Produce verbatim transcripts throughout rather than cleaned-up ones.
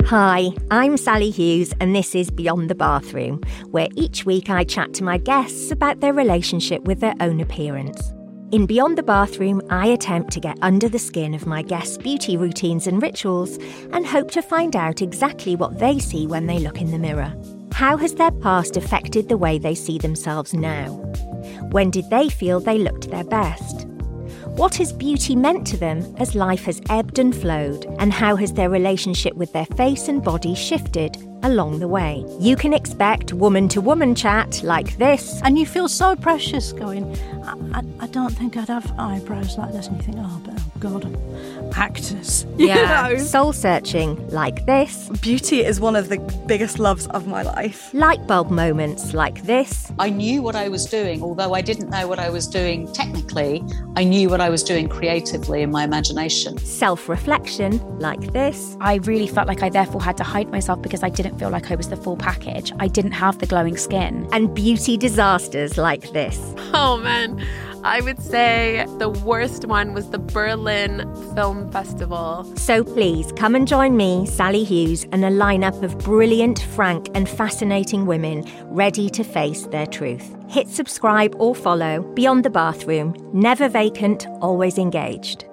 Hi, I'm Sally Hughes and this is Beyond the Bathroom, where each week I chat to my guests about their relationship with their own appearance. In Beyond the Bathroom, I attempt to get under the skin of my guests' beauty routines and rituals and hope to find out exactly what they see when they look in the mirror. How has their past affected the way they see themselves now? When did they feel they looked their best? What has beauty meant to them as life has ebbed and flowed? And how has their relationship with their face and body shifted along the way? You can expect woman-to-woman chat like this. And you feel so precious going, I, I, I don't think I'd have eyebrows like this. And you think, oh, but oh God, actors. Yeah, You know? soul-searching like this. Beauty is one of the biggest loves of my life. Light bulb moments like this. I knew what I was doing, although I didn't know what I was doing technically. I knew what I was doing creatively in my imagination. Self-reflection like this. I really felt like I therefore had to hide myself because I didn't feel like I was the full package. I didn't have the glowing skin. And beauty disasters like this. Oh man, I would say the worst one was the Berlin Film Festival. So please come and join me, Sally Hughes, and a lineup of brilliant, frank and fascinating women ready to face their truth. Hit subscribe or follow Beyond the Bathroom. Never vacant, always engaged.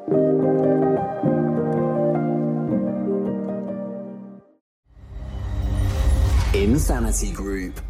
Insanity Group.